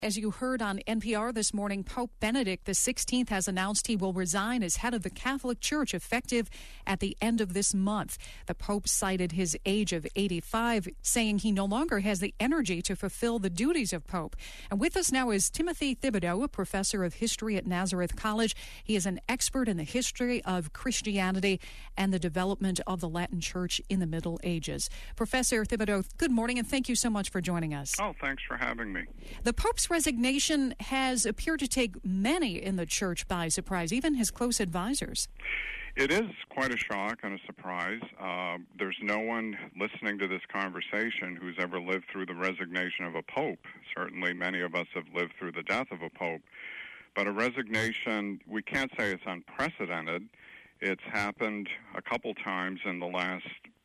As you heard on NPR this morning, Pope Benedict XVI has announced he will resign as head of the Catholic Church effective at the end of this month. The Pope cited his age of 85, saying he no longer has the energy to fulfill the duties of Pope. And with us now is Timothy Thibodeau, a professor of history at Nazareth College. He is an expert in the history of Christianity and the development of the Latin Church in the Middle Ages. Professor Thibodeau, good morning, and thank you so much for joining us. Oh, thanks for having me. The Pope's resignation has appeared to take many in the church by surprise, even his close advisors. It is quite a shock and a surprise. There's no one listening to this conversation who's ever lived through the resignation of a pope. Certainly many of us have lived through the death of a pope. But a resignation, we can't say it's unprecedented. It's happened a couple times in the last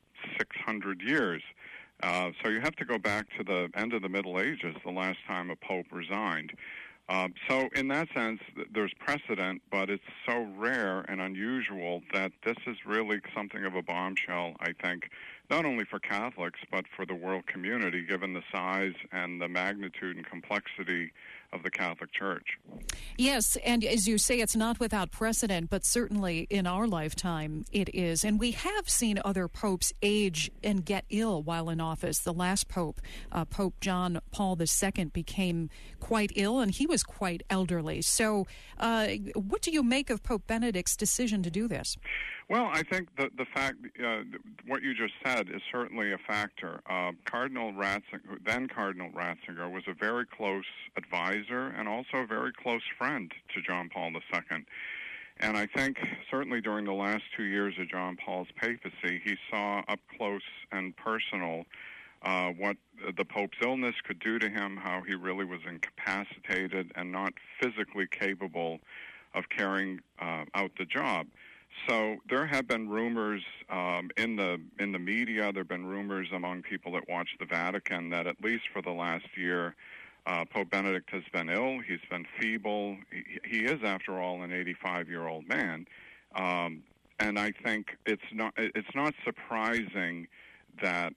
600 years. So you have to go back to the end of the Middle Ages, the last time a pope resigned. So in that sense, there's precedent, but it's so rare and unusual that this is really something of a bombshell, I think, not only for Catholics, but for the world community, given the size and the magnitude and complexity of the Catholic Church. Yes, and as you say, it's not without precedent, but certainly in our lifetime it is. And we have seen other popes age and get ill while in office. The last pope, Pope John Paul II, became quite ill, and he was quite elderly. So what do you make of Pope Benedict's decision to do this? Well, I think the fact, what you just said is certainly a factor. Cardinal Ratzinger, then Cardinal Ratzinger, was a very close advisor and also a very close friend to John Paul II. And I think certainly during the last 2 years of John Paul's papacy, he saw up close and personal what the Pope's illness could do to him, how he really was incapacitated and not physically capable of carrying out the job. So there have been rumors in the media, there have been rumors among people that watch the Vatican that at least for the last year, Pope Benedict has been ill, he's been feeble. He is, after all, an 85-year-old man. And I think it's not surprising that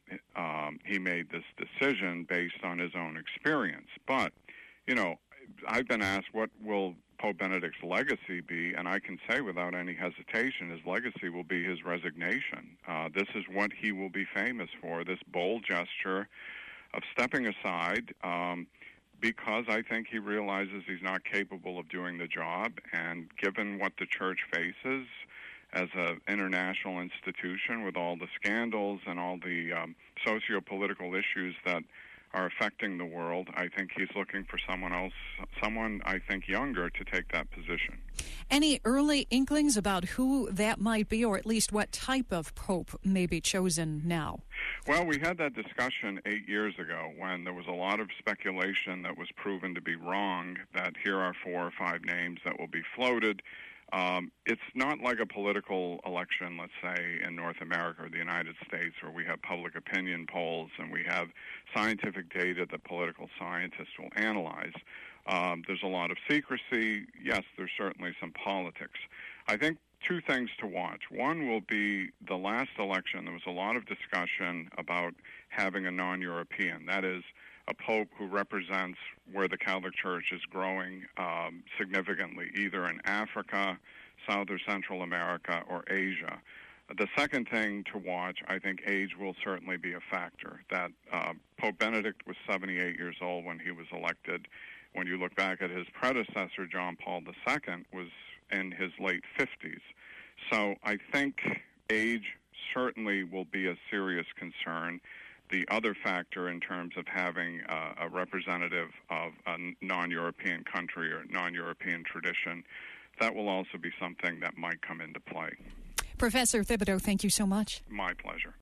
he made this decision based on his own experience. But, you know, I've been asked what will Pope Benedict's legacy be, and I can say without any hesitation his legacy will be his resignation. This is what he will be famous for, this bold gesture of stepping aside because I think he realizes he's not capable of doing the job, and given what the Church faces as an international institution with all the scandals and all the socio-political issues that are affecting the world, I think he's looking for someone else, someone I think younger, to take that position. Any early inklings about who that might be, or at least what type of pope may be chosen now? Well, we had that discussion 8 years ago when there was a lot of speculation that was proven to be wrong, that here are 4 or 5 names that will be floated. It's not like a political election, let's say, in North America or the United States, where we have public opinion polls and we have scientific data that political scientists will analyze. There's a lot of secrecy. Yes, there's certainly some politics. I think 2 things to watch. One will be the last election. There was a lot of discussion about having a non-European. That is, a pope who represents where the Catholic Church is growing significantly, either in Africa, South or Central America, or Asia. The second thing to watch, I think age will certainly be a factor. That Pope Benedict was 78 years old when he was elected. When you look back at his predecessor, John Paul II, was in his late 50s. So I think age certainly will be a serious concern. The other factor in terms of having a representative of a non-European country or non-European tradition, that will also be something that might come into play. Professor Thibodeau, thank you so much. My pleasure.